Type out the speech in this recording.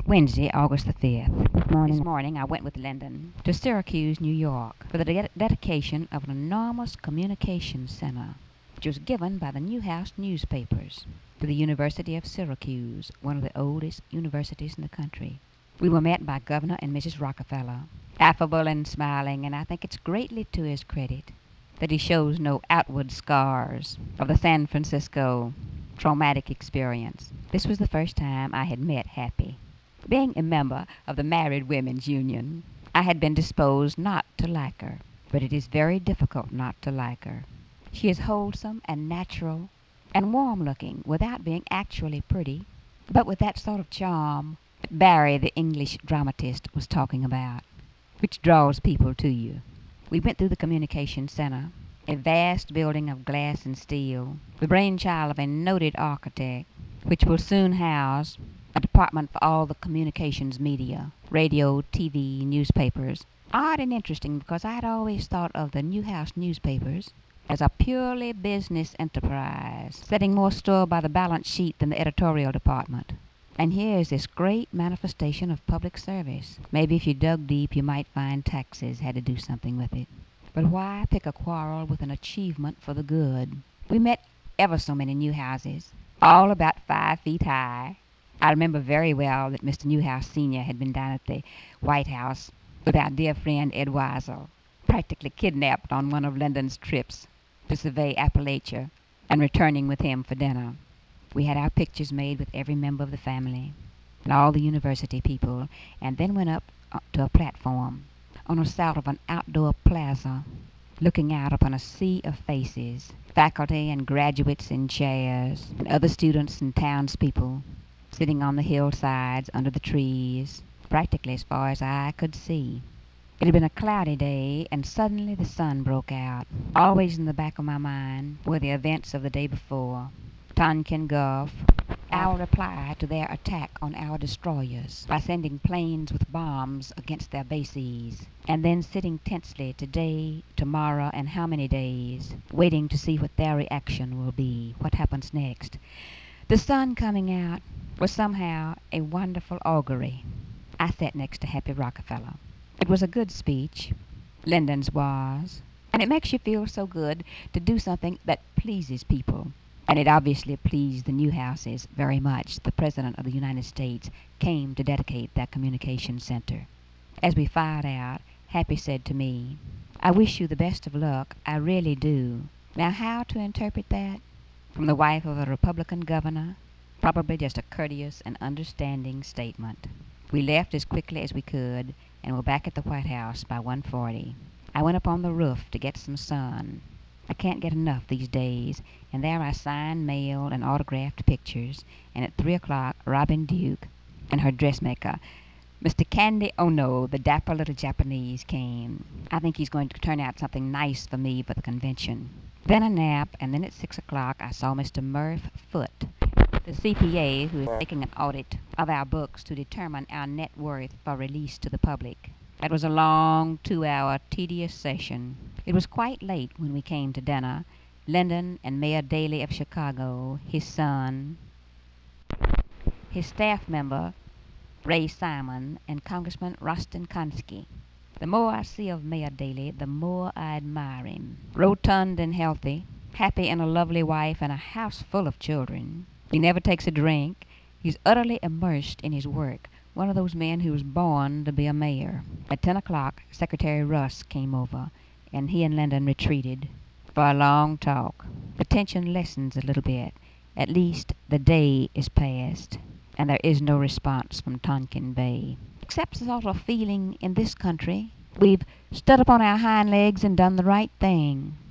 Wednesday, August the 5th. This morning I went with Lyndon to Syracuse, New York, for the dedication of an enormous communications center, which was given by the Newhouse newspapers to the University of Syracuse, one of the oldest universities in the country. We were met by Governor and Mrs. Rockefeller, affable and smiling, and I think it's greatly to his credit that he shows no outward scars of the San Francisco traumatic experience. This was the first time I had met Happy. Being a member of the Married Women's Union, I had been disposed not to like her, but it is very difficult not to like her. She is wholesome and natural and warm-looking without being actually pretty, but with that sort of charm that Barry, the English dramatist, was talking about, which draws people to you. We went through the Communication Center, a vast building of glass and steel, the brainchild of a noted architect, which will soon house a department for all the communications media, radio, TV, newspapers. Odd and interesting, because I had always thought of the Newhouse newspapers as a purely business enterprise, setting more store by the balance sheet than the editorial department. And here is this great manifestation of public service. Maybe if you dug deep, you might find taxes had to do something with it. But why pick a quarrel with an achievement for the good? We met ever so many Newhouses, all about 5 feet high. I remember very well that Mr. Newhouse Sr. had been down at the White House with our dear friend Ed Weisel, practically kidnapped on one of Lyndon's trips to survey Appalachia, and returning with him for dinner. We had our pictures made with every member of the family and all the university people, and then went up to a platform on a sort of an outdoor plaza, looking out upon a sea of faces, faculty and graduates in chairs, and other students and townspeople sitting on the hillsides under the trees, practically as far as eye could see. It had been a cloudy day, and suddenly the sun broke out. Always in the back of my mind were the events of the day before. Tonkin Gulf, our reply to their attack on our destroyers by sending planes with bombs against their bases, and then sitting tensely today, tomorrow, and how many days, waiting to see what their reaction will be, what happens next. The sun coming out was somehow a wonderful augury. I sat next to Happy Rockefeller. It was a good speech, Lyndon's was, and it makes you feel so good to do something that pleases people. And it obviously pleased the Newhouses very much. The President of the United States came to dedicate that communication center. As we filed out, Happy said to me, "I wish you the best of luck, I really do." Now, how to interpret that? From the wife of a Republican governor? Probably just a courteous and understanding statement. We left as quickly as we could, and were back at the White House by 1:40. I went up on the roof to get some sun. I can't get enough these days, and there I signed, mailed, and autographed pictures, and at 3 o'clock Robin Duke and her dressmaker, Mr. Candy Ono, the dapper little Japanese, came. I think he's going to turn out something nice for me for the convention. Then a nap, and then at 6 o'clock I saw Mr. Murph Foote, the CPA who is making an audit of our books to determine our net worth for release to the public. That was a long 2-hour tedious session. It was quite late when we came to dinner. Lyndon and Mayor Daley of Chicago, his son, his staff member, Ray Simon, and Congressman Rustin Konski. The more I see of Mayor Daley, the more I admire him. Rotund and healthy, happy in a lovely wife and a house full of children. He never takes a drink. He's utterly immersed in his work. One of those men who was born to be a mayor. At 10 o'clock, Secretary Russ came over, and he and Lyndon retreated for a long talk. The tension lessens a little bit. At least the day is past, and there is no response from Tonkin Bay. Except the sort of feeling in this country, we've stood up on our hind legs and done the right thing.